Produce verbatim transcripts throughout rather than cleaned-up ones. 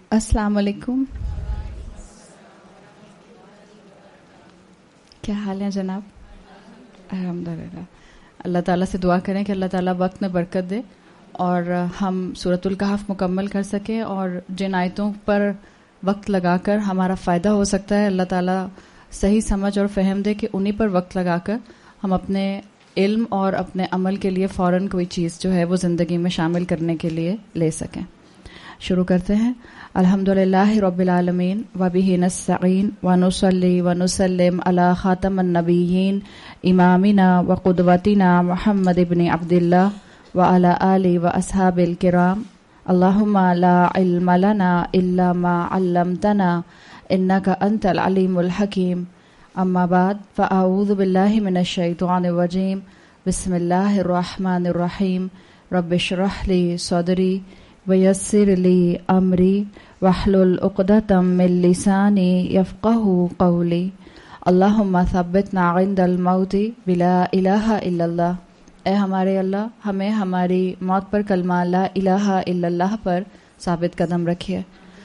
السلام علیکم. کیا حال ہے جناب؟ الحمدللہ. اللہ تعالیٰ سے دعا کریں کہ اللہ تعالیٰ وقت میں برکت دے اور ہم سورۃ الکہف مکمل کر سکیں، اور جن آیتوں پر وقت لگا کر ہمارا فائدہ ہو سکتا ہے اللہ تعالیٰ صحیح سمجھ اور فہم دے کہ انہی پر وقت لگا کر ہم اپنے علم اور اپنے عمل کے لیے فوراً کوئی چیز جو ہے وہ زندگی میں شامل کرنے کے لیے لے سکیں. شروع کرتے ہیں. الحمدللہ رب العالمین وبہ نستعین ونصلی ونسلم علی خاتم النبیین امامنا وقدوتنا محمد بن عبداللہ وعلی آلہ واصحابہ الکرام. اللہم لا علم لنا الا ما علمتنا انک انت العلیم الحکیم. اما بعد فاعوذ باللہ من الشیطان الرجیم. بسم اللہ الرحمن الرحیم. رب اشرح لی صدری ویسر لی امری واحلل عقدۃ من لسانی یفقہوا قولی. اللہم ثبتنا عند الموت بلا الہ الا اللہ. اے ہمارے اللہ، ہمیں ہماری موت پر کلمہ لا الہ الا اللہ پر ثابت قدم رکھیے.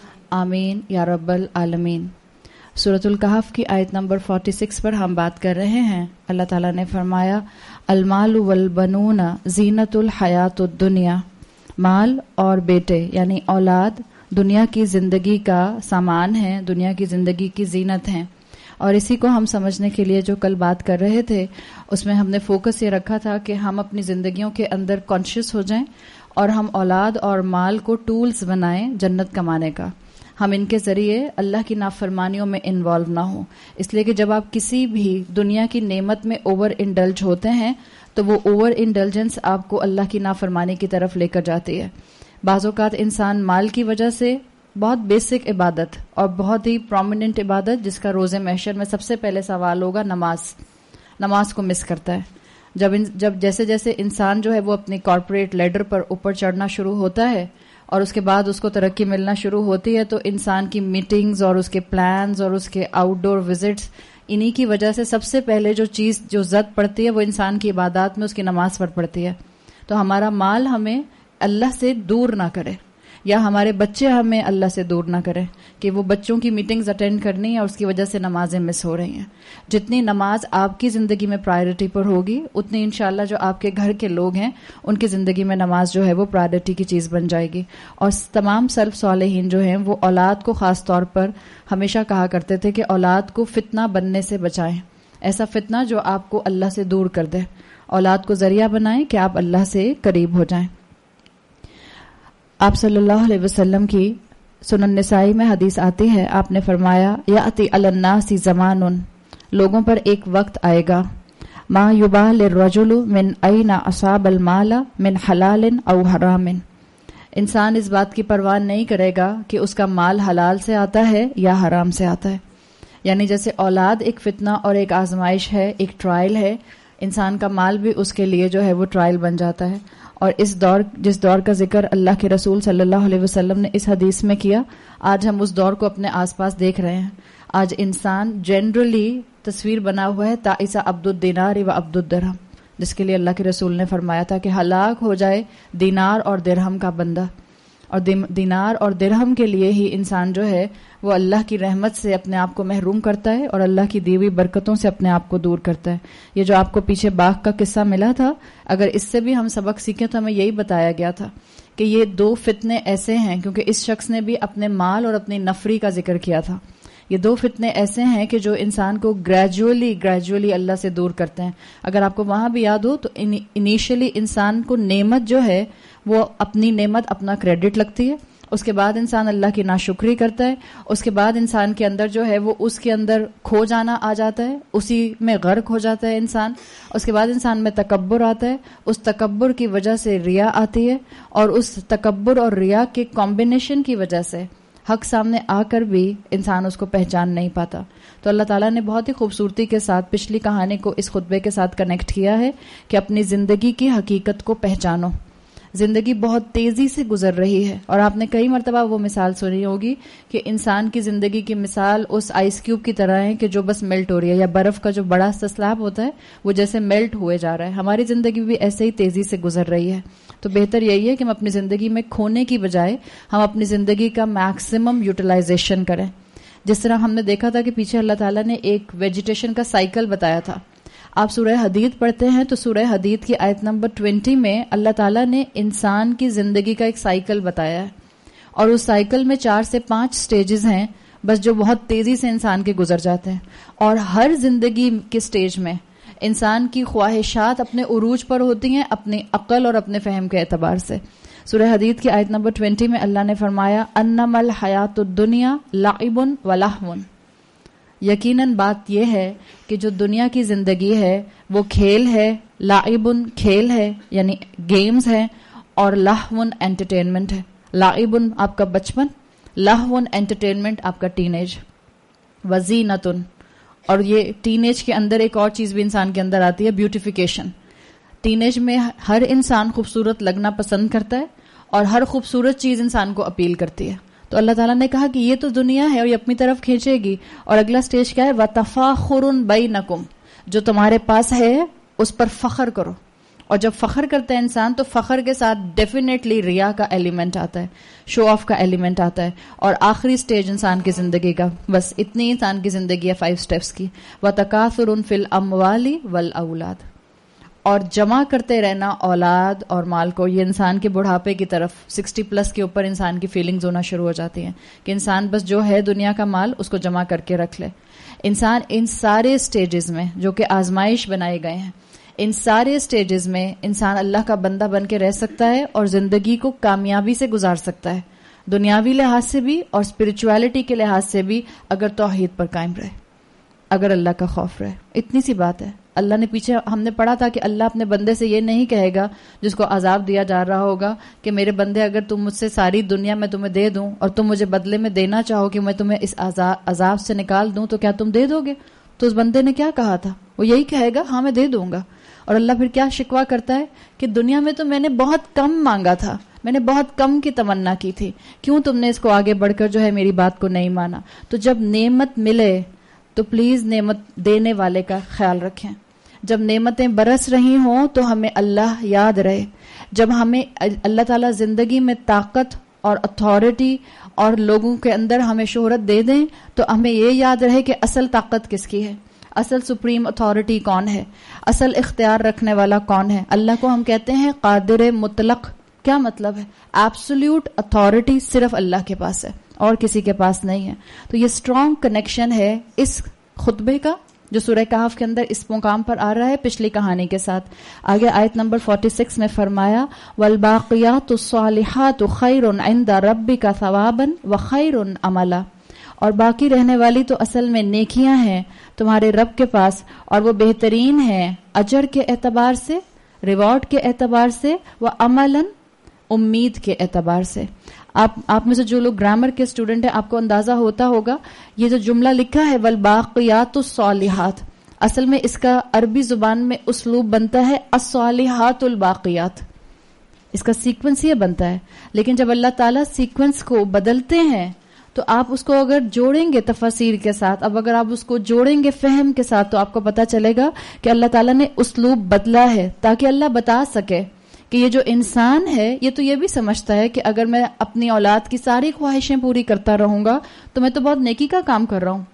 آمین یا رب العالمین. سورۃ الکہف کی آیت نمبر چھیالیس پر ہم بات کر رہے ہیں. اللہ تعالیٰ نے فرمایا المال والبنون زینت الحیات الدنیا. مال اور بیٹے یعنی اولاد دنیا کی زندگی کا سامان ہے، دنیا کی زندگی کی زینت ہیں. اور اسی کو ہم سمجھنے کے لیے جو کل بات کر رہے تھے اس میں ہم نے فوکس یہ رکھا تھا کہ ہم اپنی زندگیوں کے اندر کانشیس ہو جائیں اور ہم اولاد اور مال کو ٹولز بنائیں جنت کمانے کا. ہم ان کے ذریعے اللہ کی نافرمانیوں میں انوالو نہ ہوں، اس لیے کہ جب آپ کسی بھی دنیا کی نعمت میں اوور انڈلج ہوتے ہیں تو وہ اوور انڈلجنس آپ کو اللہ کی نافرمانی کی طرف لے کر جاتی ہے. بعض اوقات انسان مال کی وجہ سے بہت بیسک عبادت اور بہت ہی پرومیننٹ عبادت جس کا روز محشر میں سب سے پہلے سوال ہوگا نماز نماز کو مس کرتا ہے. جب ان جب جیسے جیسے انسان جو ہے وہ اپنی کارپوریٹ لیڈر پر اوپر چڑھنا شروع ہوتا ہے اور اس کے بعد اس کو ترقی ملنا شروع ہوتی ہے تو انسان کی میٹنگز اور اس کے پلانز اور اس کے آؤٹ ڈور وزٹس انہی کی وجہ سے سب سے پہلے جو چیز جو زد پڑتی ہے وہ انسان کی عبادات میں اس کی نماز پر پڑتی ہے. تو ہمارا مال ہمیں اللہ سے دور نہ کرے یا ہمارے بچے ہمیں اللہ سے دور نہ کریں کہ وہ بچوں کی میٹنگز اٹینڈ کرنی ہے اور اس کی وجہ سے نمازیں مس ہو رہی ہیں. جتنی نماز آپ کی زندگی میں پرائرٹی پر ہوگی اتنی انشاءاللہ جو آپ کے گھر کے لوگ ہیں ان کی زندگی میں نماز جو ہے وہ پرائرٹی کی چیز بن جائے گی. اور تمام سلف صالحین جو ہیں وہ اولاد کو خاص طور پر ہمیشہ کہا کرتے تھے کہ اولاد کو فتنہ بننے سے بچائیں، ایسا فتنہ جو آپ کو اللہ سے دور کر دے. اولاد کو ذریعہ بنائیں کہ آپ اللہ سے قریب ہو جائیں. آپ صلی اللہ علیہ وسلم کی سنن نسائی میں حدیث آتی ہے، آپ نے فرمایا یأتی علی الناس زمان، لوگوں پر ایک وقت آئے گا ما یبال الرجل من این اصاب المال من حلال او حرام. انسان اس بات کی پرواہ نہیں کرے گا کہ اس کا مال حلال سے آتا ہے یا حرام سے آتا ہے. یعنی جیسے اولاد ایک فتنہ اور ایک آزمائش ہے، ایک ٹرائل ہے، انسان کا مال بھی اس کے لیے جو ہے وہ ٹرائل بن جاتا ہے. اور اس دور جس دور کا ذکر اللہ کے رسول صلی اللہ علیہ وسلم نے اس حدیث میں کیا، آج ہم اس دور کو اپنے آس پاس دیکھ رہے ہیں. آج انسان جنرلی تصویر بنا ہوا ہے تعیس عبد الدینار و عبد الدرہم، جس کے لیے اللہ کے رسول نے فرمایا تھا کہ ہلاک ہو جائے دینار اور درہم کا بندہ. اور دینار اور درہم کے لیے ہی انسان جو ہے وہ اللہ کی رحمت سے اپنے آپ کو محروم کرتا ہے اور اللہ کی دی ہوئی برکتوں سے اپنے آپ کو دور کرتا ہے. یہ جو آپ کو پیچھے باغ کا قصہ ملا تھا، اگر اس سے بھی ہم سبق سیکھیں تو ہمیں یہی بتایا گیا تھا کہ یہ دو فتنے ایسے ہیں، کیونکہ اس شخص نے بھی اپنے مال اور اپنی نفری کا ذکر کیا تھا. یہ دو فتنے ایسے ہیں کہ جو انسان کو گریجولی گریجولی اللہ سے دور کرتے ہیں. اگر آپ کو وہاں بھی یاد ہو تو انیشلی انسان کو نعمت جو ہے وہ اپنی نعمت اپنا کریڈٹ لگتی ہے، اس کے بعد انسان اللہ کی ناشکری کرتا ہے، اس کے بعد انسان کے اندر جو ہے وہ اس کے اندر کھو جانا آ جاتا ہے، اسی میں غرق ہو جاتا ہے انسان. اس کے بعد انسان میں تکبر آتا ہے، اس تکبر کی وجہ سے ریا آتی ہے، اور اس تکبر اور ریا کے کمبینیشن کی وجہ سے حق سامنے آ کر بھی انسان اس کو پہچان نہیں پاتا. تو اللہ تعالیٰ نے بہت ہی خوبصورتی کے ساتھ پچھلی کہانی کو اس خطبے کے ساتھ کنیکٹ کیا ہے کہ اپنی زندگی کی حقیقت کو پہچانو. زندگی بہت تیزی سے گزر رہی ہے، اور آپ نے کئی مرتبہ وہ مثال سنی ہوگی کہ انسان کی زندگی کی مثال اس آئس کیوب کی طرح ہے کہ جو بس میلٹ ہو رہی ہے، یا برف کا جو بڑا سا سلیب ہوتا ہے وہ جیسے میلٹ ہوئے جا رہا ہے. ہماری زندگی بھی ایسے ہی تیزی سے گزر رہی ہے. تو بہتر یہی ہے کہ ہم اپنی زندگی میں کھونے کی بجائے ہم اپنی زندگی کا میکسیمم یوٹیلائزیشن کریں. جس طرح ہم نے دیکھا تھا کہ پیچھے اللہ تعالیٰ نے ایک ویجیٹیشن کا سائیکل بتایا تھا. آپ سورہ حدید پڑھتے ہیں تو سورہ حدید کی آیت نمبر بیس میں اللہ تعالیٰ نے انسان کی زندگی کا ایک سائیکل بتایا ہے، اور اس سائیکل میں چار سے پانچ سٹیجز ہیں بس جو بہت تیزی سے انسان کے گزر جاتے ہیں. اور ہر زندگی کے سٹیج میں انسان کی خواہشات اپنے عروج پر ہوتی ہیں، اپنی عقل اور اپنے فہم کے اعتبار سے. سورہ حدید کی آیت نمبر بیس میں اللہ نے فرمایا انما الحیات الدنیا لعب و لہو، یقیناً بات یہ ہے کہ جو دنیا کی زندگی ہے وہ کھیل ہے، لعب کھیل ہے یعنی گیمز ہیں، اور لہو انٹرٹینمنٹ ہے. لعب آپ کا بچپن، لہو انٹرٹینمنٹ آپ کا ٹین ایج، وزینت، اور یہ ٹین ایج کے اندر ایک اور چیز بھی انسان کے اندر آتی ہے، بیوٹیفیکیشن. ٹین ایج میں ہر انسان خوبصورت لگنا پسند کرتا ہے، اور ہر خوبصورت چیز انسان کو اپیل کرتی ہے. تو اللہ تعالیٰ نے کہا کہ یہ تو دنیا ہے اور یہ اپنی طرف کھینچے گی، اور اگلا سٹیج کیا ہے، وَتَفَاخُرٌ بَيْنَكُمْ، جو تمہارے پاس ہے اس پر فخر کرو. اور جب فخر کرتا ہے انسان تو فخر کے ساتھ ڈیفینیٹلی ریا کا ایلیمنٹ آتا ہے، شو آف کا ایلیمنٹ آتا ہے. اور آخری سٹیج انسان کی زندگی کا، بس اتنی انسان کی زندگی ہے فائیو سٹیپس کی، وَتَكَاثُرٌ فِي الْأَمْوَالِ وَالْأَوْلَادِ، اور جمع کرتے رہنا اولاد اور مال کو. یہ انسان کے بڑھاپے کی طرف سکسٹی پلس کے اوپر انسان کی فیلنگز ہونا شروع ہو جاتی ہیں کہ انسان بس جو ہے دنیا کا مال اس کو جمع کر کے رکھ لے. انسان ان سارے سٹیجز میں جو کہ آزمائش بنائے گئے ہیں، ان سارے سٹیجز میں انسان اللہ کا بندہ بن کے رہ سکتا ہے اور زندگی کو کامیابی سے گزار سکتا ہے، دنیاوی لحاظ سے بھی اور اسپرچویلٹی کے لحاظ سے بھی، اگر توحید پر قائم رہے، اگر اللہ کا خوف رہے. اتنی سی بات ہے. اللہ نے پیچھے ہم نے پڑھا تھا کہ اللہ اپنے بندے سے یہ نہیں کہے گا جس کو عذاب دیا جا رہا ہوگا کہ میرے بندے اگر تم مجھ سے ساری دنیا میں تمہیں دے دوں اور تم مجھے بدلے میں دینا چاہو کہ میں تمہیں اس عذاب سے نکال دوں تو کیا تم دے دو گے؟ تو اس بندے نے کیا کہا تھا؟ وہ یہی کہے گا ہاں میں دے دوں گا. اور اللہ پھر کیا شکوہ کرتا ہے کہ دنیا میں تو میں نے بہت کم مانگا تھا، میں نے بہت کم کی تمنا کی تھی، کیوں تم نے اس کو آگے بڑھ کر جو ہے میری بات کو نہیں مانا؟ تو جب نعمت ملے تو پلیز نعمت دینے والے کا خیال رکھیں. جب نعمتیں برس رہی ہوں تو ہمیں اللہ یاد رہے. جب ہمیں اللہ تعالیٰ زندگی میں طاقت اور اتھارٹی اور لوگوں کے اندر ہمیں شہرت دے دیں تو ہمیں یہ یاد رہے کہ اصل طاقت کس کی ہے، اصل سپریم اتھارٹی کون ہے، اصل اختیار رکھنے والا کون ہے. اللہ کو ہم کہتے ہیں قادر مطلق. کیا مطلب ہے؟ ایبسولوٹ اتھارٹی صرف اللہ کے پاس ہے اور کسی کے پاس نہیں ہے. تو یہ اسٹرانگ کنیکشن ہے اس خطبے کا جو سورہ کہف کے اندر اس مقام پر آ رہا ہے پچھلی کہانی کے ساتھ. آگے آیت نمبر چھیالیس میں فرمایا والباقیات الصالحات خیر عند ربک ثوابا وخیر عملا، اور باقی رہنے والی تو اصل میں نیکیاں ہیں تمہارے رب کے پاس اور وہ بہترین ہیں اجر کے اعتبار سے، ریوارڈ کے اعتبار سے، و عملاً امید کے اعتبار سے. آپ آپ میں سے جو لوگ گرامر کے اسٹوڈنٹ ہیں آپ کو اندازہ ہوتا ہوگا یہ جو جملہ لکھا ہے والباقیات الصالحات، اصل میں اس کا عربی زبان میں اسلوب بنتا ہے الصالحات الباقیات، اس کا سیکوینس یہ بنتا ہے. لیکن جب اللہ تعالیٰ سیکوینس کو بدلتے ہیں تو آپ اس کو اگر جوڑیں گے تفاسیر کے ساتھ، اب اگر آپ اس کو جوڑیں گے فہم کے ساتھ تو آپ کو پتا چلے گا کہ اللہ تعالیٰ نے اسلوب بدلا ہے تاکہ اللہ بتا سکے کہ یہ جو انسان ہے یہ تو یہ بھی سمجھتا ہے کہ اگر میں اپنی اولاد کی ساری خواہشیں پوری کرتا رہوں گا تو میں تو بہت نیکی کا کام کر رہا ہوں.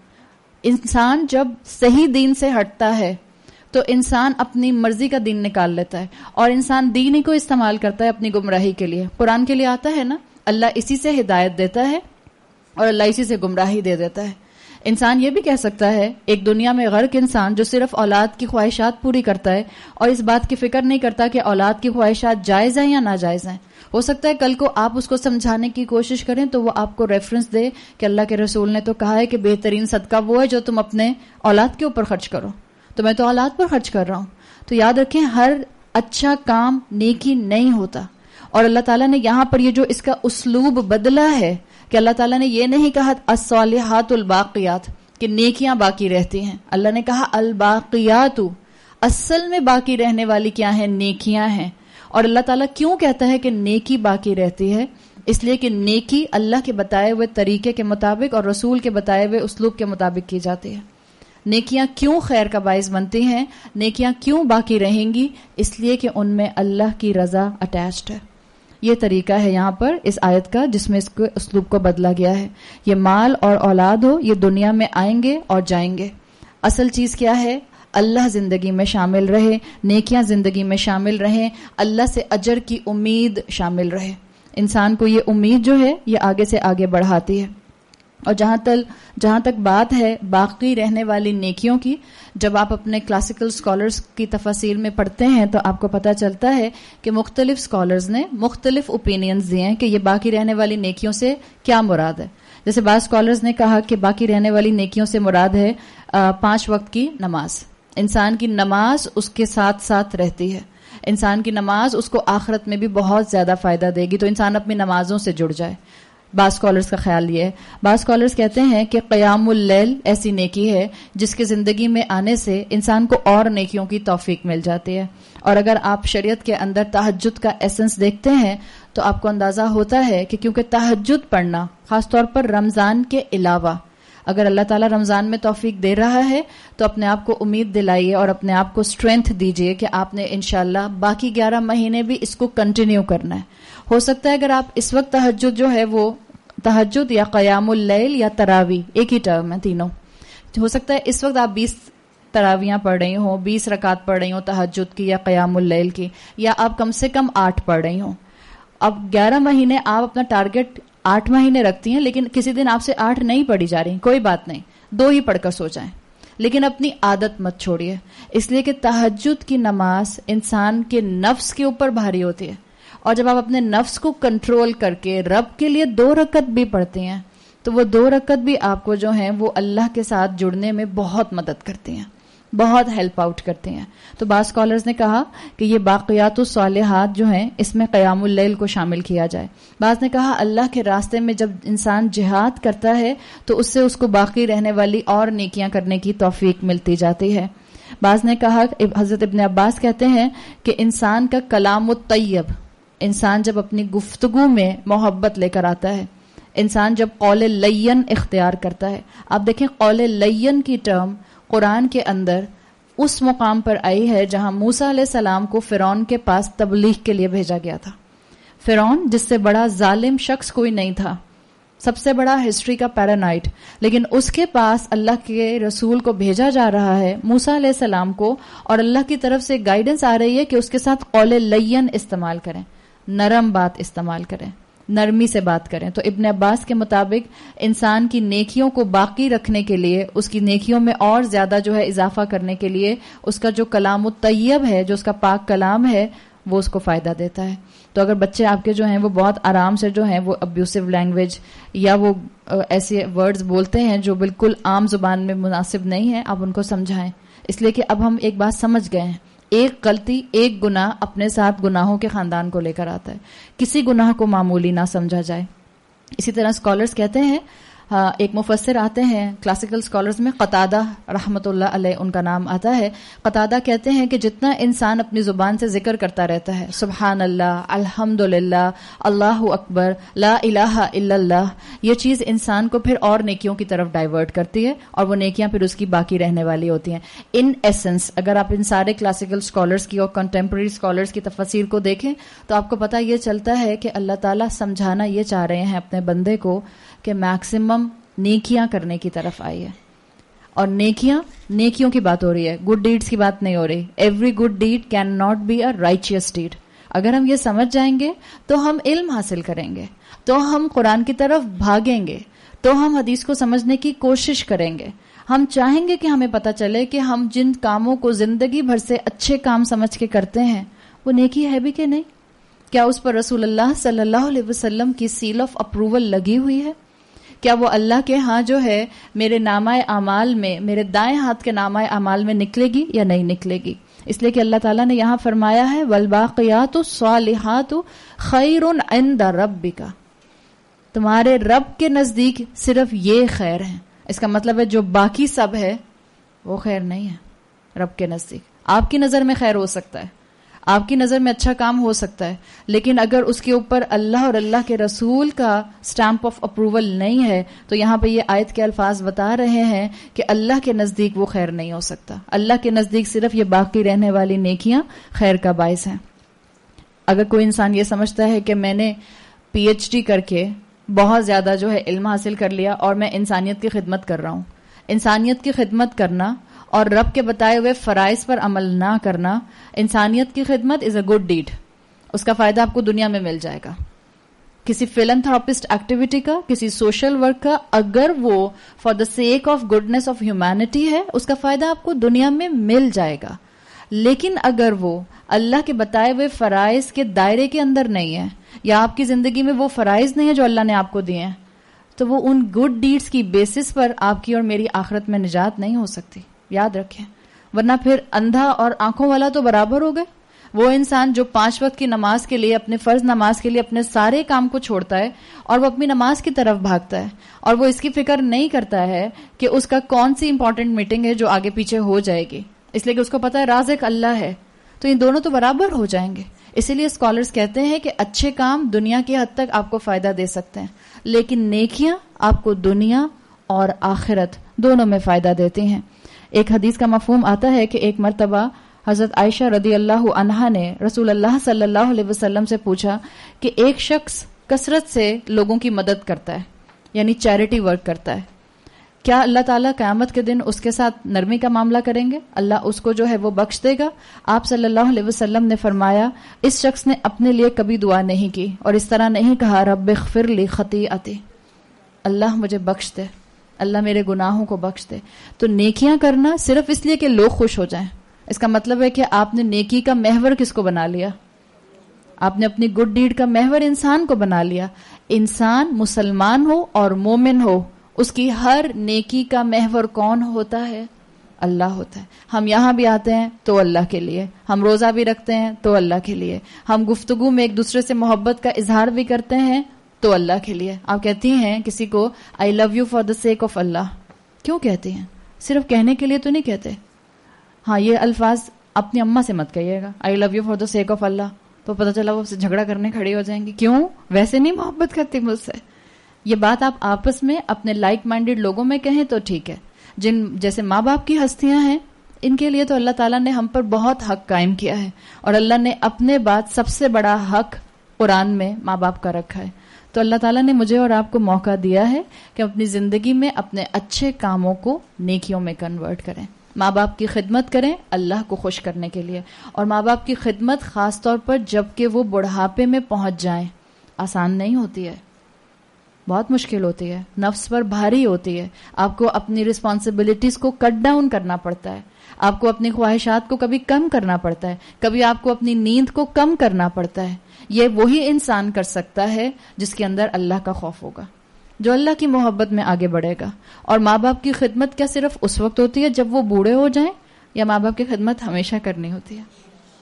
انسان جب صحیح دین سے ہٹتا ہے تو انسان اپنی مرضی کا دین نکال لیتا ہے اور انسان دین ہی کو استعمال کرتا ہے اپنی گمراہی کے لیے. قرآن کے لیے آتا ہے نا، اللہ اسی سے ہدایت دیتا ہے اور اللہ اسی سے گمراہی دے دیتا ہے. انسان یہ بھی کہہ سکتا ہے ایک دنیا میں غرق انسان جو صرف اولاد کی خواہشات پوری کرتا ہے اور اس بات کی فکر نہیں کرتا کہ اولاد کی خواہشات جائز ہیں یا ناجائز ہیں. ہو سکتا ہے کل کو آپ اس کو سمجھانے کی کوشش کریں تو وہ آپ کو ریفرنس دے کہ اللہ کے رسول نے تو کہا ہے کہ بہترین صدقہ وہ ہے جو تم اپنے اولاد کے اوپر خرچ کرو، تو میں تو اولاد پر خرچ کر رہا ہوں. تو یاد رکھیں ہر اچھا کام نیکی نہیں ہوتا. اور اللہ تعالیٰ نے یہاں پر یہ جو اس کا اسلوب بدلا ہے کہ اللہ تعالیٰ نے یہ نہیں کہا الصالحات الباقیات کہ نیکیاں باقی رہتی ہیں، اللہ نے کہا الباقیات، اصل میں باقی رہنے والی کیا ہیں؟ نیکیاں ہیں. اور اللہ تعالیٰ کیوں کہتا ہے کہ نیکی باقی رہتی ہے؟ اس لیے کہ نیکی اللہ کے بتائے ہوئے طریقے کے مطابق اور رسول کے بتائے ہوئے اسلوب کے مطابق کی جاتی ہے. نیکیاں کیوں خیر کا باعث بنتی ہیں، نیکیاں کیوں باقی رہیں گی؟ اس لیے کہ ان میں اللہ کی رضا اٹیچڈ ہے. یہ طریقہ ہے یہاں پر اس آیت کا جس میں اس کے اسلوب کو بدلا گیا ہے. یہ مال اور اولاد ہو، یہ دنیا میں آئیں گے اور جائیں گے. اصل چیز کیا ہے؟ اللہ زندگی میں شامل رہے، نیکیاں زندگی میں شامل رہیں، اللہ سے اجر کی امید شامل رہے. انسان کو یہ امید جو ہے یہ آگے سے آگے بڑھاتی ہے. اور جہاں تک جہاں تک بات ہے باقی رہنے والی نیکیوں کی، جب آپ اپنے کلاسیکل سکالرز کی تفاسیر میں پڑھتے ہیں تو آپ کو پتہ چلتا ہے کہ مختلف سکالرز نے مختلف اوپینینز دیے ہیں کہ یہ باقی رہنے والی نیکیوں سے کیا مراد ہے. جیسے بعض سکالرز نے کہا کہ باقی رہنے والی نیکیوں سے مراد ہے پانچ وقت کی نماز. انسان کی نماز اس کے ساتھ ساتھ رہتی ہے، انسان کی نماز اس کو آخرت میں بھی بہت زیادہ فائدہ دے گی، تو انسان اپنی نمازوں سے جڑ جائے. بعض اسکالرس کا خیال یہ ہے. بعض اسکالرس کہتے ہیں کہ قیام اللیل ایسی نیکی ہے جس کے زندگی میں آنے سے انسان کو اور نیکیوں کی توفیق مل جاتی ہے. اور اگر آپ شریعت کے اندر تہجد کا ایسنس دیکھتے ہیں تو آپ کو اندازہ ہوتا ہے کہ کیونکہ تہجد پڑھنا خاص طور پر رمضان کے علاوہ، اگر اللہ تعالیٰ رمضان میں توفیق دے رہا ہے تو اپنے آپ کو امید دلائیے اور اپنے آپ کو اسٹرینتھ دیجیے کہ آپ نے انشاءاللہ باقی گیارہ مہینے بھی اس کو کنٹینیو کرنا ہے. ہو سکتا ہے اگر آپ اس وقت تہجد جو ہے وہ تہجد یا قیام اللیل یا تراوی ایک ہی ٹرم ہے تینوں، ہو سکتا ہے اس وقت آپ بیس تراویاں پڑھ رہی ہوں، بیس رکعت پڑھ رہی ہوں تہجد کی یا قیام اللیل کی، یا آپ کم سے کم آٹھ پڑھ رہی ہوں. اب گیارہ مہینے آپ اپنا ٹارگٹ آٹھ مہینے رکھتی ہیں، لیکن کسی دن آپ سے آٹھ نہیں پڑھی جا رہی، کوئی بات نہیں، دو ہی پڑھ کر سو جائیں، لیکن اپنی عادت مت چھوڑیے. اس لیے کہ تہجد کی نماز انسان کے نفس کے اوپر بھاری ہوتی ہے، اور جب آپ اپنے نفس کو کنٹرول کر کے رب کے لیے دو رکعت بھی پڑھتے ہیں تو وہ دو رکعت بھی آپ کو جو ہیں وہ اللہ کے ساتھ جڑنے میں بہت مدد کرتی ہیں، بہت ہیلپ آؤٹ کرتے ہیں. تو بعض اسکالرز نے کہا کہ یہ باقیات الصالحات جو ہیں اس میں قیام اللیل کو شامل کیا جائے. بعض نے کہا اللہ کے راستے میں جب انسان جہاد کرتا ہے تو اس سے اس کو باقی رہنے والی اور نیکیاں کرنے کی توفیق ملتی جاتی ہے. بعض نے کہا، حضرت ابن عباس کہتے ہیں کہ انسان کا کلام الطیب، انسان جب اپنی گفتگو میں محبت لے کر آتا ہے، انسان جب قول لین اختیار کرتا ہے. آپ دیکھیں قول لین کی ٹرم قرآن کے اندر اس مقام پر آئی ہے جہاں موسیٰ علیہ السلام کو فرعون کے پاس تبلیغ کے لیے بھیجا گیا تھا. فرعون جس سے بڑا ظالم شخص کوئی نہیں تھا، سب سے بڑا ہسٹری کا پیرانائٹ، لیکن اس کے پاس اللہ کے رسول کو بھیجا جا رہا ہے موسیٰ علیہ السلام کو، اور اللہ کی طرف سے گائیڈنس آ رہی ہے کہ اس کے ساتھ قول لین استعمال کریں، نرم بات استعمال کریں، نرمی سے بات کریں. تو ابن عباس کے مطابق انسان کی نیکیوں کو باقی رکھنے کے لیے، اس کی نیکیوں میں اور زیادہ جو ہے اضافہ کرنے کے لیے اس کا جو کلام الطیب ہے، جو اس کا پاک کلام ہے، وہ اس کو فائدہ دیتا ہے. تو اگر بچے آپ کے جو ہیں وہ بہت آرام سے جو ہیں وہ ابیوسو لینگویج یا وہ ایسے ورڈز بولتے ہیں جو بالکل عام زبان میں مناسب نہیں ہیں، آپ ان کو سمجھائیں. اس لیے کہ اب ہم ایک بات سمجھ گئے ہیں، ایک غلطی، ایک گناہ اپنے ساتھ گناہوں کے خاندان کو لے کر آتا ہے. کسی گناہ کو معمولی نہ سمجھا جائے. اسی طرح اسکالرز کہتے ہیں، ہاں ایک مفسر آتے ہیں کلاسیکل اسکالرز میں، قتادہ رحمۃ اللہ علیہ ان کا نام آتا ہے. قتادہ کہتے ہیں کہ جتنا انسان اپنی زبان سے ذکر کرتا رہتا ہے، سبحان اللہ، الحمد للہ، اللہ اکبر، لا الہ الا اللہ، یہ چیز انسان کو پھر اور نیکیوں کی طرف ڈائیورٹ کرتی ہے، اور وہ نیکیاں پھر اس کی باقی رہنے والی ہوتی ہیں. ان ایسنس اگر آپ ان سارے کلاسیکل اسکالرز کی اور کنٹمپرری اسکالرز کی تفسیر کو دیکھیں تو آپ کو پتہ یہ چلتا ہے کہ اللہ تعالیٰ سمجھانا یہ چاہ رہے ہیں اپنے بندے کو کہ میکسیمم نیکیاں کرنے کی طرف آئی ہے. اور نیکیاں، نیکیوں کی بات ہو رہی ہے، گڈ ڈیڈز کی بات نہیں ہو رہی. Every good deed can not be a righteous deed. اگر ہم یہ سمجھ جائیں گے تو ہم علم حاصل کریں گے، تو ہم قرآن کی طرف بھاگیں گے، تو ہم حدیث کو سمجھنے کی کوشش کریں گے. ہم چاہیں گے کہ ہمیں پتہ چلے کہ ہم جن کاموں کو زندگی بھر سے اچھے کام سمجھ کے کرتے ہیں وہ نیکی ہے بھی کہ نہیں. کیا اس پر رسول اللہ صلی اللہ علیہ وسلم کی سیل آف اپروول لگی ہوئی ہے؟ کیا وہ اللہ کے ہاں جو ہے میرے نامہ اعمال میں، میرے دائیں ہاتھ کے نامہ اعمال میں نکلے گی یا نہیں نکلے گی؟ اس لیے کہ اللہ تعالیٰ نے یہاں فرمایا ہے والباقیات الصالحات خیر عند ربک، تمہارے رب کے نزدیک صرف یہ خیر ہے. اس کا مطلب ہے جو باقی سب ہے وہ خیر نہیں ہے رب کے نزدیک. آپ کی نظر میں خیر ہو سکتا ہے، آپ کی نظر میں اچھا کام ہو سکتا ہے، لیکن اگر اس کے اوپر اللہ اور اللہ کے رسول کا سٹیمپ آف اپروول نہیں ہے تو یہاں پہ یہ آیت کے الفاظ بتا رہے ہیں کہ اللہ کے نزدیک وہ خیر نہیں ہو سکتا. اللہ کے نزدیک صرف یہ باقی رہنے والی نیکیاں خیر کا باعث ہیں. اگر کوئی انسان یہ سمجھتا ہے کہ میں نے پی ایچ ڈی کر کے بہت زیادہ جو ہے علم حاصل کر لیا اور میں انسانیت کی خدمت کر رہا ہوں، انسانیت کی خدمت کرنا اور رب کے بتائے ہوئے فرائض پر عمل نہ کرنا، انسانیت کی خدمت از اے گڈ ڈیڈ، اس کا فائدہ آپ کو دنیا میں مل جائے گا. کسی فلنتھراپسٹ ایکٹیویٹی کا، کسی سوشل ورک کا، اگر وہ for the sake of goodness of humanity ہے، اس کا فائدہ آپ کو دنیا میں مل جائے گا. لیکن اگر وہ اللہ کے بتائے ہوئے فرائض کے دائرے کے اندر نہیں ہے، یا آپ کی زندگی میں وہ فرائض نہیں ہے جو اللہ نے آپ کو دیے ہیں، تو وہ ان گڈ ڈیڈز کی بیسس پر آپ کی اور میری آخرت میں نجات نہیں ہو سکتی. یاد رکھیں، ورنہ پھر اندھا اور آنکھوں والا تو برابر ہو گئے. وہ انسان جو پانچ وقت کی نماز کے لیے، اپنے فرض نماز کے لیے اپنے سارے کام کو چھوڑتا ہے اور وہ اپنی نماز کی طرف بھاگتا ہے، اور وہ اس کی فکر نہیں کرتا ہے کہ اس کا کون سی امپورٹنٹ میٹنگ ہے جو آگے پیچھے ہو جائے گی، اس لیے کہ اس کو پتا ہے رازق اللہ ہے، تو ان دونوں تو برابر ہو جائیں گے. اسی لیے اسکالرز کہتے ہیں کہ اچھے کام دنیا کی حد تک آپ کو فائدہ دے سکتے ہیں، لیکن نیکیاں آپ کو دنیا اور آخرت دونوں میں فائدہ دیتی ہیں. ایک حدیث کا مفہوم آتا ہے کہ ایک مرتبہ حضرت عائشہ رضی اللہ عنہا نے رسول اللہ صلی اللہ علیہ وسلم سے پوچھا کہ ایک شخص کثرت سے لوگوں کی مدد کرتا ہے، یعنی چیریٹی ورک کرتا ہے، کیا اللہ تعالیٰ قیامت کے دن اس کے ساتھ نرمی کا معاملہ کریں گے؟ اللہ اس کو جو ہے وہ بخش دے گا؟ آپ صلی اللہ علیہ وسلم نے فرمایا اس شخص نے اپنے لیے کبھی دعا نہیں کی اور اس طرح نہیں کہا رب اغفر لی خطیئتی، اللہ مجھے بخش دے، اللہ میرے گناہوں کو بخش دے. تو نیکیاں کرنا صرف اس لیے کہ لوگ خوش ہو جائیں، اس کا مطلب ہے کہ آپ نے نیکی کا محور کس کو بنا لیا؟ آپ نے اپنی گڈ ڈیڈ کا محور انسان کو بنا لیا. انسان مسلمان ہو اور مومن ہو، اس کی ہر نیکی کا محور کون ہوتا ہے؟ اللہ ہوتا ہے. ہم یہاں بھی آتے ہیں تو اللہ کے لیے، ہم روزہ بھی رکھتے ہیں تو اللہ کے لیے، ہم گفتگو میں ایک دوسرے سے محبت کا اظہار بھی کرتے ہیں تو اللہ کے لیے. آپ کہتی ہیں کسی کو I love you for the sake of Allah, کیوں کہتی ہیں؟ صرف کہنے کے لیے تو نہیں کہتے. ہاں یہ الفاظ اپنی اماں سے مت کہیے گا I love you for the sake of Allah, تو پتہ چلا وہ جھگڑا کرنے کھڑی ہو جائیں گی. کیوں؟ ویسے نہیں محبت کرتی مجھ سے. یہ بات آپ آپس میں اپنے لائک مائنڈیڈ لوگوں میں کہیں تو ٹھیک ہے. جن جیسے ماں باپ کی ہستیاں ہیں، ان کے لیے تو اللہ تعالیٰ نے ہم پر بہت حق قائم کیا ہے، اور اللہ نے اپنے بعد سب سے بڑا حق قرآن میں ماں باپ کا رکھا ہے. تو اللہ تعالیٰ نے مجھے اور آپ کو موقع دیا ہے کہ اپنی زندگی میں اپنے اچھے کاموں کو نیکیوں میں کنورٹ کریں. ماں باپ کی خدمت کریں اللہ کو خوش کرنے کے لیے، اور ماں باپ کی خدمت خاص طور پر جب کہ وہ بڑھاپے میں پہنچ جائیں آسان نہیں ہوتی ہے، بہت مشکل ہوتی ہے، نفس پر بھاری ہوتی ہے. آپ کو اپنی رسپانسبلٹیز کو کٹ ڈاؤن کرنا پڑتا ہے، آپ کو اپنی خواہشات کو کبھی کم کرنا پڑتا ہے، کبھی آپ کو اپنی نیند کو کم کرنا پڑتا ہے. یہ وہی انسان کر سکتا ہے جس کے اندر اللہ کا خوف ہوگا، جو اللہ کی محبت میں آگے بڑھے گا. اور ماں باپ کی خدمت کیا صرف اس وقت ہوتی ہے جب وہ بوڑھے ہو جائیں، یا ماں باپ کی خدمت ہمیشہ کرنی ہوتی ہے؟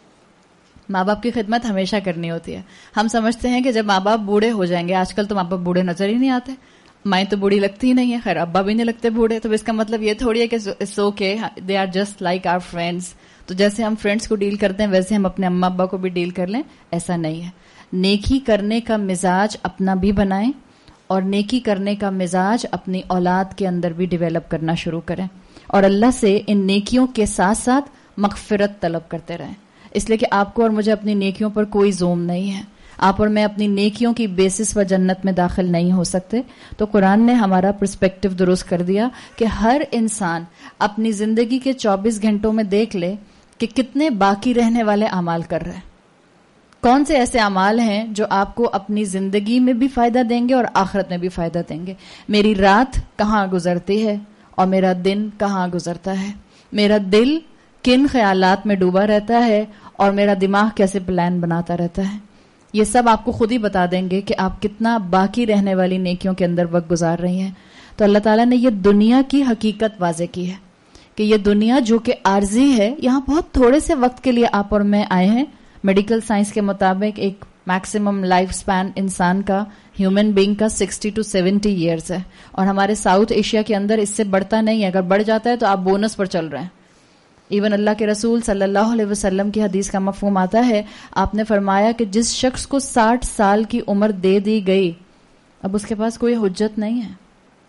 ماں باپ کی خدمت ہمیشہ کرنی ہوتی ہے. ہم سمجھتے ہیں کہ جب ماں باپ بوڑھے ہو جائیں گے، آج کل تو ماں باپ بوڑھے نظر ہی نہیں آتے، مائیں تو بوڑھی لگتی ہی نہیں ہے، خیر ابا بھی نہیں لگتے بوڑھے، تو اس کا مطلب یہ تھوڑی ہے کہ it's okay they are just like our friends. تو جیسے ہم فرینڈس کو ڈیل کرتے ہیں ویسے ہم اپنے اما ابا کو بھی ڈیل کر لیں، ایسا نہیں ہے. نیکی کرنے کا مزاج اپنا بھی بنائیں، اور نیکی کرنے کا مزاج اپنی اولاد کے اندر بھی ڈیولپ کرنا شروع کریں، اور اللہ سے ان نیکیوں کے ساتھ ساتھ مغفرت طلب کرتے رہیں. اس لیے کہ آپ کو اور مجھے اپنی نیکیوں پر کوئی زوم نہیں ہے، آپ اور میں اپنی نیکیوں کی بیسس پر جنت میں داخل نہیں ہو سکتے. تو قرآن نے ہمارا پرسپیکٹو درست کر دیا کہ ہر انسان اپنی زندگی کے چوبیس گھنٹوں میں دیکھ لے کہ کتنے باقی رہنے والے اعمال کر رہے ہیں، کون سے ایسے اعمال ہیں جو آپ کو اپنی زندگی میں بھی فائدہ دیں گے اور آخرت میں بھی فائدہ دیں گے. میری رات کہاں گزرتی ہے اور میرا دن کہاں گزرتا ہے، میرا دل کن خیالات میں ڈوبا رہتا ہے اور میرا دماغ کیسے پلان بناتا رہتا ہے. یہ سب آپ کو خود ہی بتا دیں گے کہ آپ کتنا باقی رہنے والی نیکیوں کے اندر وقت گزار رہی ہیں. تو اللہ تعالیٰ نے یہ دنیا کی حقیقت واضح کی ہے کہ یہ دنیا جو کہ عارضی ہے، یہاں بہت تھوڑے سے وقت کے لیے آپ اور میں آئے ہیں. میڈیکل سائنس کے مطابق ایک میکسیمم لائف سپین انسان کا، ہیومن بینگ کا سکسٹی ٹو سیونٹی ایئرس ہے، اور ہمارے ساؤتھ ایشیا کے اندر اس سے بڑھتا نہیں ہے. اگر بڑھ جاتا ہے تو آپ بونس پر چل رہے ہیں. ایون اللہ کے رسول صلی اللہ علیہ وسلم کی حدیث کا مفہوم آتا ہے، آپ نے فرمایا کہ جس شخص کو ساٹھ سال کی عمر دے دی گئی، اب اس کے پاس کوئی حجت نہیں ہے.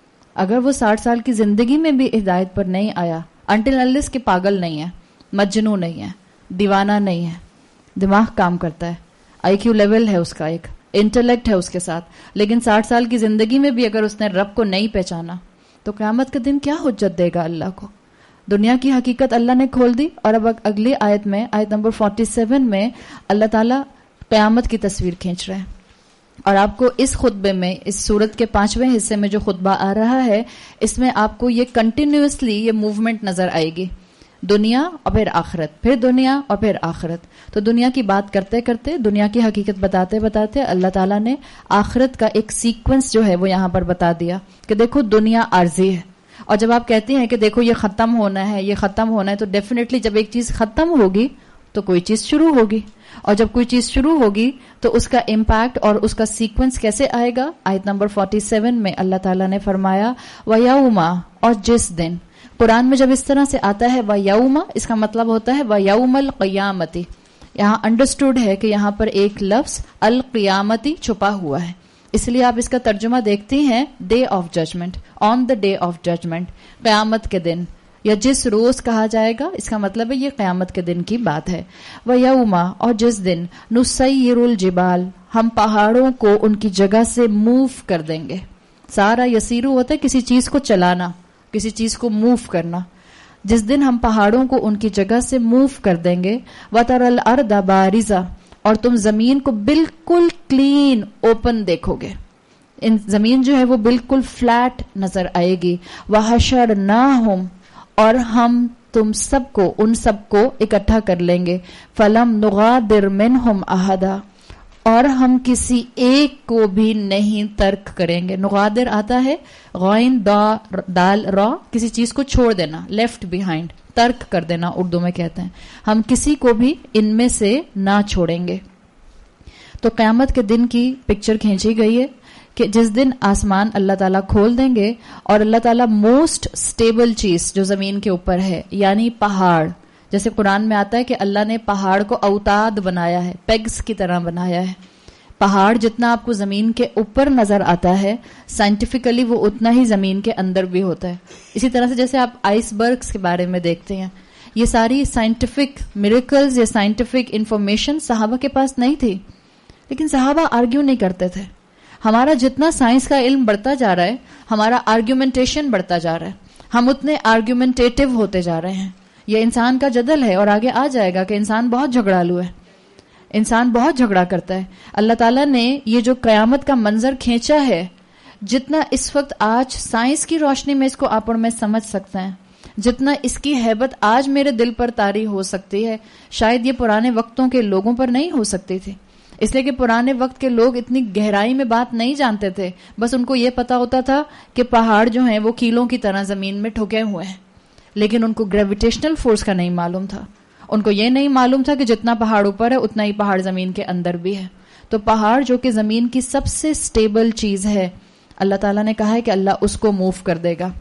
اگر وہ ساٹھ سال کی زندگی میں بھی ہدایت پر نہیں آیا، انٹل انلیس کہ پاگل نہیں ہے، مجنو نہیں ہے، دیوانہ نہیں ہے، دماغ کام کرتا ہے، آئی کیو لیول ہے اس کا، ایک انٹلیکٹ ہے اس کے ساتھ، لیکن ساٹھ سال کی زندگی میں بھی اگر اس نے رب کو نہیں پہچانا تو قیامت کے دن کیا حجت دے گا اللہ کو؟ دنیا کی حقیقت اللہ نے کھول دی. اور اب اگلی آیت میں، آیت نمبر سینتالیس میں اللہ تعالیٰ قیامت کی تصویر کھینچ رہے ہیں. اور آپ کو اس خطبے میں، اس سورت کے پانچویں حصے میں جو خطبہ آ رہا ہے، اس میں آپ کو یہ کنٹینیوسلی یہ موومنٹ نظر آئے گی، دنیا اور پھر آخرت، پھر دنیا اور پھر آخرت. تو دنیا کی بات کرتے کرتے، دنیا کی حقیقت بتاتے بتاتے اللہ تعالیٰ نے آخرت کا ایک سیکوینس جو ہے وہ یہاں پر بتا دیا کہ دیکھو دنیا عارضی ہے. اور جب آپ کہتے ہیں کہ دیکھو یہ ختم ہونا ہے، یہ ختم ہونا ہے، تو ڈیفینیٹلی جب ایک چیز ختم ہوگی تو کوئی چیز شروع ہوگی، اور جب کوئی چیز شروع ہوگی تو اس کا امپیکٹ اور اس کا سیکوینس کیسے آئے گا؟ آیت نمبر سینتالیس میں اللہ تعالیٰ نے فرمایا وَيَوْمَ، اور جس دن. قرآن میں جب اس طرح سے آتا ہے وَيَوْمَ، اس کا مطلب ہوتا ہے وَيَوْمَ الْقِيَامَةِ. یہاں انڈرسٹوڈ ہے کہ یہاں پر ایک لفظ القیامتی چھپا ہوا ہے، اس لیے آپ اس کا ترجمہ دیکھتی ہیں day of judgement, on the day of judgement, قیامت کے دن، یا جس روز کہا جائے گا اس کا مطلب ہے یہ قیامت کے دن کی بات ہے. وَيَوْمَ، اور جس دن نُسَيِّرُ الْجِبَالَ، ہم پہاڑوں کو ان کی جگہ سے موو کر دیں گے. سارا یسیرو ہوتا ہے کسی چیز کو چلانا، کسی چیز کو موو کرنا. جس دن ہم پہاڑوں کو ان کی جگہ سے موو کر دیں گے. وَتَرَى الْأَرْضَ بَارِزَةً، اور تم زمین کو بالکل کلین اوپن دیکھو گے، ان زمین جو ہے وہ بالکل فلیٹ نظر آئے گی. وَحَشَرْنَاهُمْ، اور ہم تم سب کو، ان سب کو اکٹھا کر لیں گے. فَلَمْ نُغَادِرْ مِنْهُمْ أَحَدًا، اور ہم کسی ایک کو بھی نہیں ترک کریں گے. نغادر آتا ہے غائن دا دال را، کسی چیز کو چھوڑ دینا، لیفٹ بیہائنڈ، ترک کر دینا اردو میں کہتے ہیں. ہم کسی کو بھی ان میں سے نہ چھوڑیں گے. تو قیامت کے دن کی پکچر کھینچی گئی ہے کہ جس دن آسمان اللہ تعالیٰ کھول دیں گے اور اللہ تعالیٰ موسٹ سٹیبل چیز جو زمین کے اوپر ہے، یعنی پہاڑ، جیسے قرآن میں آتا ہے کہ اللہ نے پہاڑ کو اوتاد بنایا ہے، پیگز کی طرح بنایا ہے. پہاڑ جتنا آپ کو زمین کے اوپر نظر آتا ہے، سائنٹیفکلی وہ اتنا ہی زمین کے اندر بھی ہوتا ہے. اسی طرح سے جیسے آپ آئس برگز کے بارے میں دیکھتے ہیں، یہ ساری سائنٹیفک میریکلز یا سائنٹیفک انفارمیشن صحابہ کے پاس نہیں تھی، لیکن صحابہ آرگیو نہیں کرتے تھے. ہمارا جتنا سائنس کا علم بڑھتا جا رہا ہے، ہمارا آرگیومنٹیشن بڑھتا جا رہا ہے، ہم اتنے آرگیومنٹیٹو ہوتے جا رہے ہیں. یہ انسان کا جدل ہے، اور آگے آ جائے گا کہ انسان بہت جھگڑالو ہے، انسان بہت جھگڑا کرتا ہے. اللہ تعالیٰ نے یہ جو قیامت کا منظر کھینچا ہے، جتنا اس وقت آج سائنس کی روشنی میں اس کو آپ اور میں سمجھ سکتے ہیں، جتنا اس کی ہیبت آج میرے دل پر طاری ہو سکتی ہے، شاید یہ پرانے وقتوں کے لوگوں پر نہیں ہو سکتی تھی. اس لیے کہ پرانے وقت کے لوگ اتنی گہرائی میں بات نہیں جانتے تھے، بس ان کو یہ پتا ہوتا تھا کہ پہاڑ جو ہیں وہ کیلوں کی طرح زمین میں ٹھکے ہوئے ہیں، لیکن ان کو گریویٹیشنل فورس کا نہیں معلوم تھا. ان کو یہ نہیں معلوم تھا کہ جتنا پہاڑ اوپر ہے اتنا ہی پہاڑ زمین کے اندر بھی ہے. تو پہاڑ جو کہ زمین کی سب سے سٹیبل چیز ہے، اللہ تعالیٰ نے کہا ہے کہ اللہ اس کو موو کر دے گا.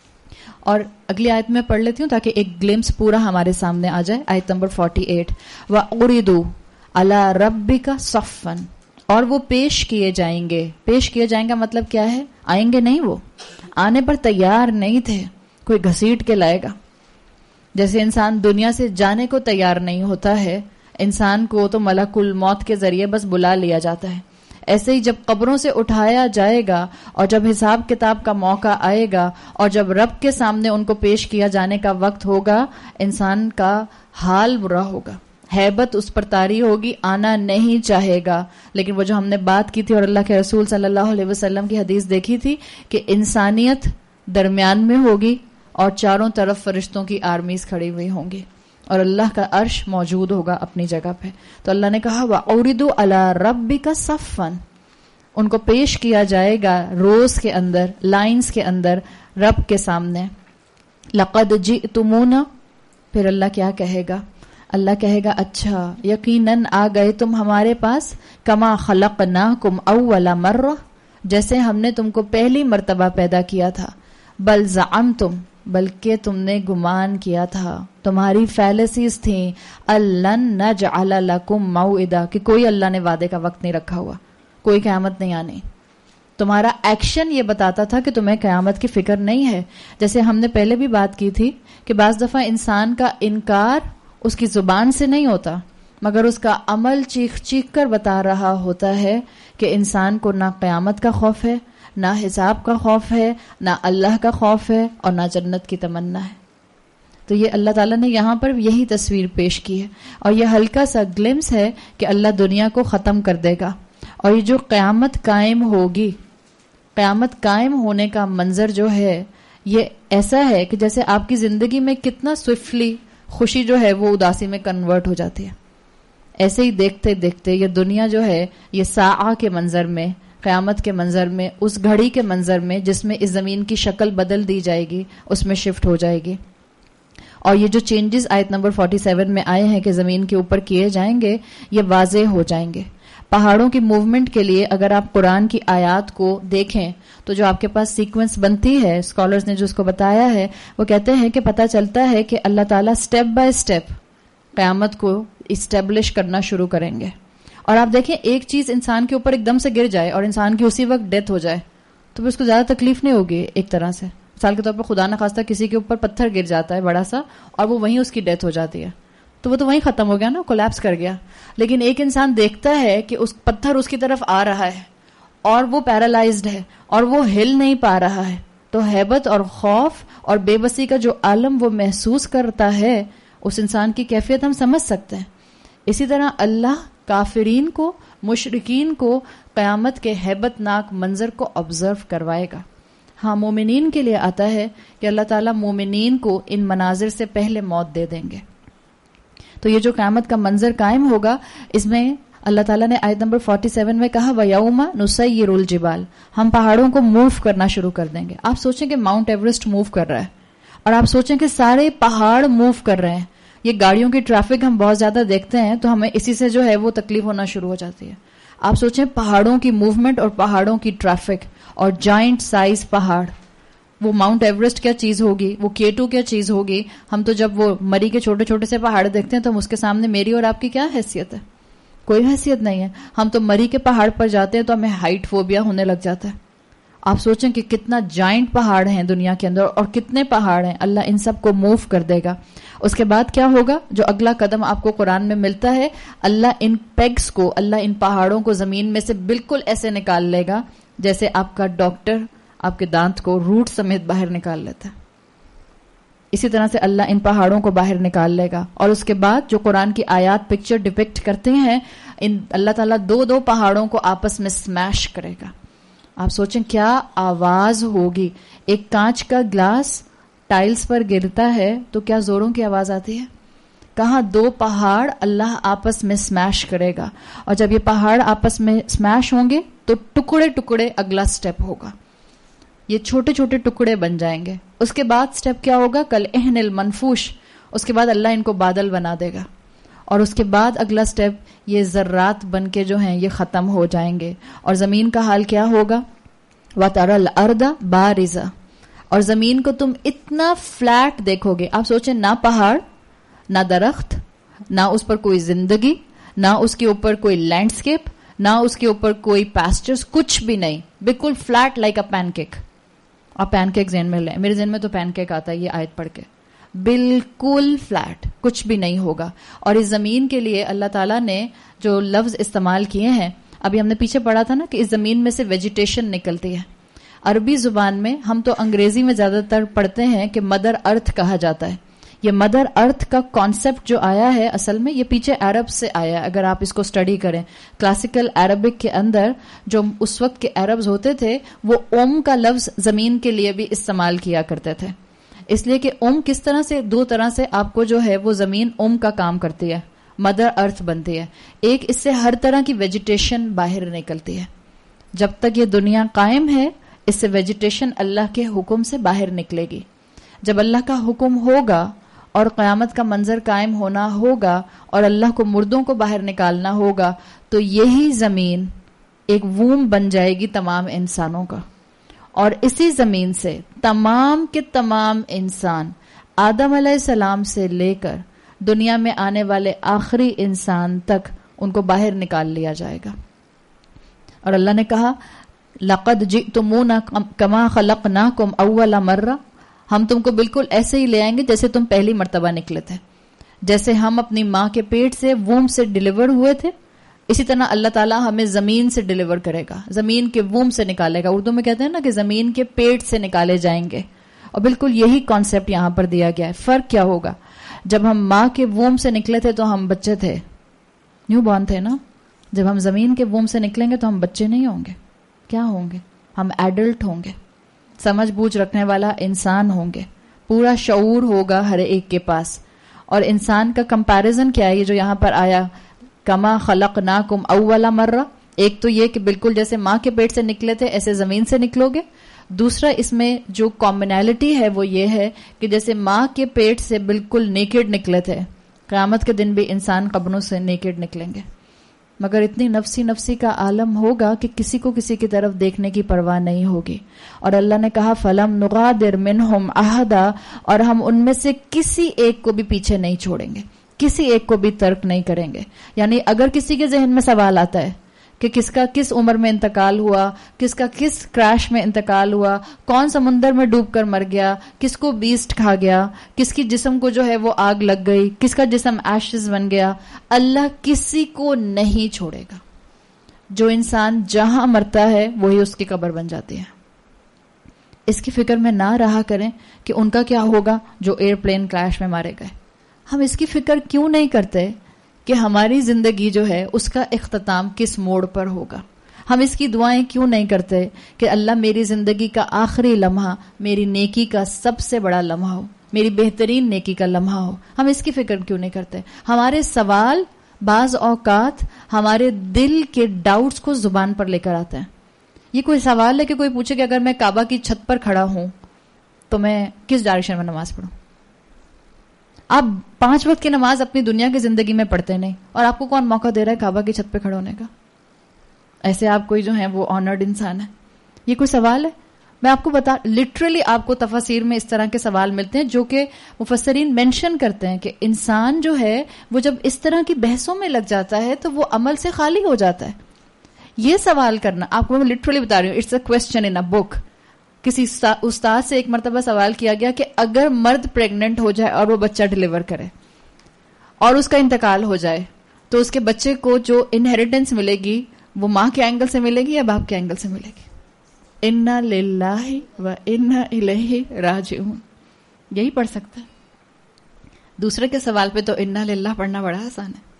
اور اگلی آیت میں پڑھ لیتی ہوں تاکہ ایک گلمس پورا ہمارے سامنے آ جائے. آیت نمبر اڑتالیس، وَأُعْرِضُوا عَلَىٰ رَبِّكَ صَفًّا، اور وہ پیش کیے جائیں گے. پیش کیے جائیں گا مطلب کیا ہے؟ آئیں گے نہیں، وہ آنے پر تیار نہیں تھے، کوئی گھسیٹ کے لائے گا. جیسے انسان دنیا سے جانے کو تیار نہیں ہوتا ہے، انسان کو تو ملک الموت کے ذریعے بس بلا لیا جاتا ہے، ایسے ہی جب قبروں سے اٹھایا جائے گا اور جب حساب کتاب کا موقع آئے گا اور جب رب کے سامنے ان کو پیش کیا جانے کا وقت ہوگا، انسان کا حال برا ہوگا، ہیبت اس پر طاری ہوگی، آنا نہیں چاہے گا. لیکن وہ جو ہم نے بات کی تھی اور اللہ کے رسول صلی اللہ علیہ وسلم کی حدیث دیکھی تھی کہ انسانیت درمیان میں ہوگی اور چاروں طرف فرشتوں کی آرمیز کھڑی ہوئی ہوں گی اور اللہ کا عرش موجود ہوگا اپنی جگہ پہ. تو اللہ نے کہا وَأُعْرِضُوا عَلَىٰ رَبِّكَ صَفًّا، ان کو پیش کیا جائے گا روز کے اندر، لائنز کے اندر رب کے سامنے. لَقَدْ جِئْتُمُونَا، پھر اللہ کیا کہے گا؟ اللہ کہے گا اچھا یقیناً آ گئے تم ہمارے پاس، کما خلقناکم اول مرہ، جیسے ہم نے تم کو پہلی مرتبہ پیدا کیا تھا. بل زعمتم، بلکہ تم نے گمان کیا تھا, تمہاری فیلسیز تھیں, الن نجعل لکم موعدا, کہ کوئی اللہ نے وعدے کا وقت نہیں رکھا ہوا, کوئی قیامت نہیں آنی. تمہارا ایکشن یہ بتاتا تھا کہ تمہیں قیامت کی فکر نہیں ہے. جیسے ہم نے پہلے بھی بات کی تھی کہ بعض دفعہ انسان کا انکار اس کی زبان سے نہیں ہوتا, مگر اس کا عمل چیخ چیخ کر بتا رہا ہوتا ہے کہ انسان کو نہ قیامت کا خوف ہے, نہ حساب کا خوف ہے, نہ اللہ کا خوف ہے, اور نہ جنت کی تمنا ہے. تو یہ اللہ تعالیٰ نے یہاں پر یہی تصویر پیش کی ہے, اور یہ ہلکا سا گلمس ہے کہ اللہ دنیا کو ختم کر دے گا. اور یہ جو قیامت قائم ہوگی, قیامت قائم ہونے کا منظر جو ہے یہ ایسا ہے کہ جیسے آپ کی زندگی میں کتنا سوئفٹلی خوشی جو ہے وہ اداسی میں کنورٹ ہو جاتی ہے, ایسے ہی دیکھتے دیکھتے یہ دنیا جو ہے یہ ساعہ کے منظر میں, قیامت کے منظر میں, اس گھڑی کے منظر میں جس میں اس زمین کی شکل بدل دی جائے گی, اس میں شفٹ ہو جائے گی. اور یہ جو چینجز آیت نمبر سینتالیس میں آئے ہیں کہ زمین کے اوپر کیے جائیں گے, یہ واضح ہو جائیں گے. پہاڑوں کی موومنٹ کے لیے اگر آپ قرآن کی آیات کو دیکھیں تو جو آپ کے پاس سیکوینس بنتی ہے, اسکالرز نے جو اس کو بتایا ہے, وہ کہتے ہیں کہ پتہ چلتا ہے کہ اللہ تعالیٰ سٹیپ بائی سٹیپ قیامت کو اسٹیبلش کرنا شروع کریں گے. اور آپ دیکھیں ایک چیز انسان کے اوپر ایک دم سے گر جائے اور انسان کی اسی وقت ڈیتھ ہو جائے تو اس کو زیادہ تکلیف نہیں ہوگی ایک طرح سے. مثال کے طور پر خدا نخواستہ کسی کے اوپر پتھر گر جاتا ہے بڑا سا اور وہ وہیں اس کی ڈیتھ ہو جاتی ہے, تو وہ تو وہیں ختم ہو گیا نا, کولیپس کر گیا. لیکن ایک انسان دیکھتا ہے کہ اس پتھر اس کی طرف آ رہا ہے اور وہ پیرالائزڈ ہے اور وہ ہل نہیں پا رہا ہے, تو ہیبت اور خوف اور بے بسی کا جو عالم وہ محسوس کرتا ہے, اس انسان کی کیفیت ہم سمجھ سکتے ہیں. اسی طرح اللہ کافرین کو, مشرکین کو قیامت کے ہیبت ناک منظر کو آبزرو کروائے گا. ہاں, مومنین کے لیے آتا ہے کہ اللہ تعالیٰ مومنین کو ان مناظر سے پہلے موت دے دیں گے. تو یہ جو قیامت کا منظر قائم ہوگا, اس میں اللہ تعالیٰ نے آیت نمبر سینتالیس میں کہا وَيَوْمَ نُسَيِّرُ الْجِبَالِ, ہم پہاڑوں کو موو کرنا شروع کر دیں گے. آپ سوچیں کہ ماؤنٹ ایوریسٹ موو کر رہا ہے, اور آپ سوچیں کہ سارے پہاڑ موو کر رہے ہیں. یہ گاڑیوں کی ٹریفک ہم بہت زیادہ دیکھتے ہیں تو ہمیں اسی سے جو ہے وہ تکلیف ہونا شروع ہو جاتی ہے. آپ سوچیں پہاڑوں کی موومنٹ اور پہاڑوں کی ٹریفک اور جائنٹ سائز پہاڑ, وہ ماؤنٹ ایوریسٹ کیا چیز ہوگی, وہ کے ٹو کیا چیز ہوگی. ہم تو جب وہ مری کے چھوٹے چھوٹے سے پہاڑ دیکھتے ہیں تو ہم اس کے سامنے میری اور آپ کی کیا حیثیت ہے, کوئی حیثیت نہیں ہے. ہم تو مری کے پہاڑ پر جاتے ہیں تو ہمیں ہائٹ فوبیا ہونے لگ جاتا ہے. آپ سوچیں کہ کتنا جائنٹ پہاڑ ہیں دنیا کے اندر اور کتنے پہاڑ ہیں. اللہ ان سب کو موو کر دے گا. اس کے بعد کیا ہوگا, جو اگلا قدم آپ کو قرآن میں ملتا ہے, اللہ ان پیگز کو, اللہ ان پہاڑوں کو زمین میں سے بالکل ایسے نکال لے گا جیسے آپ کا ڈاکٹر آپ کے دانت کو روٹ سمیت باہر نکال لیتا ہے. اسی طرح سے اللہ ان پہاڑوں کو باہر نکال لے گا. اور اس کے بعد جو قرآن کی آیات پکچر ڈپکٹ کرتے ہیں, ان اللہ تعالیٰ دو دو پہاڑوں کو آپس میں سمیش کرے گا. آپ سوچیں کیا آواز ہوگی. ایک کانچ کا گلاس ٹائلز پر گرتا ہے تو کیا زوروں کی آواز آتی ہے. کہاں دو پہاڑ اللہ آپس میں سمیش کرے گا, اور جب یہ پہاڑ آپس میں سمیش ہوں گے تو ٹکڑے ٹکڑے اگلا سٹیپ ہوگا. یہ چھوٹے چھوٹے ٹکڑے بن جائیں گے. اس کے بعد سٹیپ کیا ہوگا, کل اہن المنفوش. اس کے بعد اللہ ان کو بادل بنا دے گا, اور اس کے بعد اگلا سٹیپ یہ ذرات بن کے جو ہیں یہ ختم ہو جائیں گے. اور زمین کا حال کیا ہوگا, وَتَرَى الْأَرْضَ بَارِزَةً, اور زمین کو تم اتنا فلیٹ دیکھو گے. آپ سوچیں نہ پہاڑ, نہ درخت, نہ اس پر کوئی زندگی, نہ اس کے اوپر کوئی لینڈسکیپ, نہ اس کے اوپر کوئی پیسچرز, کچھ بھی نہیں, بالکل flat like a pancake. آپ پین کیک ذہن میں لیں, میرے ذہن میں تو پین کیک آتا ہے یہ آیت پڑھ کے. بالکل فلیٹ, کچھ بھی نہیں ہوگا. اور اس زمین کے لیے اللہ تعالیٰ نے جو لفظ استعمال کیے ہیں, ابھی ہم نے پیچھے پڑھا تھا نا کہ اس زمین میں سے ویجیٹیشن نکلتی ہے. عربی زبان میں, ہم تو انگریزی میں زیادہ تر پڑھتے ہیں کہ مدر ارتھ کہا جاتا ہے. یہ مدر ارتھ کا کانسیپٹ جو آیا ہے اصل میں یہ پیچھے عرب سے آیا ہے. اگر آپ اس کو اسٹڈی کریں, کلاسیکل عربک کے اندر جو اس وقت کے عربز ہوتے تھے وہ اوم کا لفظ زمین کے لیے بھی استعمال کیا کرتے تھے. اس لیے کہ اوم کس طرح سے, دو طرح سے آپ کو جو ہے وہ زمین اوم کا کام کرتی ہے, مدر ارتھ بنتی ہے. ایک, اس سے ہر طرح کی ویجیٹیشن باہر نکلتی ہے. جب تک یہ دنیا قائم ہے اس سے ویجیٹیشن اللہ کے حکم سے باہر نکلے گی. جب اللہ کا حکم ہوگا اور قیامت کا منظر قائم ہونا ہوگا اور اللہ کو مردوں کو باہر نکالنا ہوگا تو یہی زمین ایک ووم بن جائے گی تمام انسانوں کا. اور اسی زمین سے تمام کے تمام انسان آدم علیہ السلام سے لے کر دنیا میں آنے والے آخری انسان تک ان کو باہر نکال لیا جائے گا. اور اللہ نے کہا لقد جئتمونا کما خلقناکم اول مرہ، ہم تم کو بالکل ایسے ہی لے آئیں گے جیسے تم پہلی مرتبہ نکلے تھے. جیسے ہم اپنی ماں کے پیٹ سے ووم سے ڈیلیور ہوئے تھے، اسی طرح اللہ تعالیٰ ہمیں زمین سے ڈیلیور کرے گا، زمین کے ووم سے نکالے گا. اردو میں کہتے ہیں نا کہ زمین کے پیٹ سے نکالے جائیں گے. اور بالکل یہی کانسیپٹ یہاں پر دیا گیا ہے. فرق کیا ہوگا؟ جب ہم ماں کے ووم سے نکلے تھے تو ہم بچے تھے، نیو بورن تھے نا. جب ہم زمین کے ووم سے نکلیں گے تو ہم بچے نہیں ہوں گے. کیا ہوں گے؟ ہم ایڈلٹ ہوں گے، سمجھ بوجھ رکھنے والا انسان ہوں گے، پورا شعور ہوگا ہر ایک کے پاس. اور انسان کا کمپیریزن کیا ہے یہ جو یہاں پر آیا کما خلقناکم اول مرہ؟ ایک تو یہ کہ بالکل جیسے ماں کے پیٹ سے نکلے تھے ایسے زمین سے نکلو گے. دوسرا اس میں جو کامنالٹی ہے وہ یہ ہے کہ جیسے ماں کے پیٹ سے بالکل نیکڈ نکلے تھے، قیامت کے دن بھی انسان قبروں سے نیکڈ نکلیں گے. مگر اتنی نفسی نفسی کا عالم ہوگا کہ کسی کو کسی کی طرف دیکھنے کی پرواہ نہیں ہوگی. اور اللہ نے کہا فَلَمْ نُغَادِرْ مِنْهُمْ أَحَدًا، اور ہم ان میں سے کسی ایک کو بھی پیچھے نہیں چھوڑیں گے، کسی ایک کو بھی ترک نہیں کریں گے. یعنی اگر کسی کے ذہن میں سوال آتا ہے کہ کس کا کس عمر میں انتقال ہوا، کس کا کس کریش میں انتقال ہوا، کون سمندر میں ڈوب کر مر گیا، کس کو بیسٹ کھا گیا، کس کی جسم کو جو ہے وہ آگ لگ گئی، کس کا جسم ایشز بن گیا، اللہ کسی کو نہیں چھوڑے گا. جو انسان جہاں مرتا ہے وہی اس کی قبر بن جاتی ہے. اس کی فکر میں نہ رہا کریں کہ ان کا کیا ہوگا جو ایئر پلین کریش میں مارے گئے. ہم اس کی فکر کیوں نہیں کرتے کہ ہماری زندگی جو ہے اس کا اختتام کس موڑ پر ہوگا. ہم اس کی دعائیں کیوں نہیں کرتے کہ اللہ میری زندگی کا آخری لمحہ میری نیکی کا سب سے بڑا لمحہ ہو، میری بہترین نیکی کا لمحہ ہو. ہم اس کی فکر کیوں نہیں کرتے؟ ہمارے سوال بعض اوقات ہمارے دل کے ڈاؤٹس کو زبان پر لے کر آتے ہیں. یہ کوئی سوال ہے کہ کوئی پوچھے کہ اگر میں کعبہ کی چھت پر کھڑا ہوں تو میں کس ڈائریکشن میں نماز پڑھوں؟ آپ پانچ وقت کی نماز اپنی دنیا کی زندگی میں پڑھتے نہیں، اور آپ کو کون موقع دے رہا ہے کعبہ کی چھت پہ کھڑا ہونے کا؟ ایسے آپ کوئی جو ہیں وہ آنرڈ انسان ہے؟ یہ کوئی سوال ہے؟ میں آپ کو بتا لٹرلی آپ کو تفاسیر میں اس طرح کے سوال ملتے ہیں جو کہ مفسرین مینشن کرتے ہیں کہ انسان جو ہے وہ جب اس طرح کی بحثوں میں لگ جاتا ہے تو وہ عمل سے خالی ہو جاتا ہے. یہ سوال کرنا آپ کو میں لٹرلی بتا رہی ہوں، اٹس اے کوسچن ان اے بک. کسی استاد سے ایک مرتبہ سوال کیا گیا کہ اگر مرد پریگننٹ ہو جائے اور وہ بچہ ڈیلیور کرے اور اس کا انتقال ہو جائے تو اس کے بچے کو جو انہیریٹنس ملے گی وہ ماں کے اینگل سے ملے گی یا باپ کے اینگل سے ملے گی؟ انا للہ و انا الیہ راجعون. یہی پڑھ سکتا ہے. دوسرے کے سوال پہ تو انا للہ پڑھنا بڑا آسان ہے.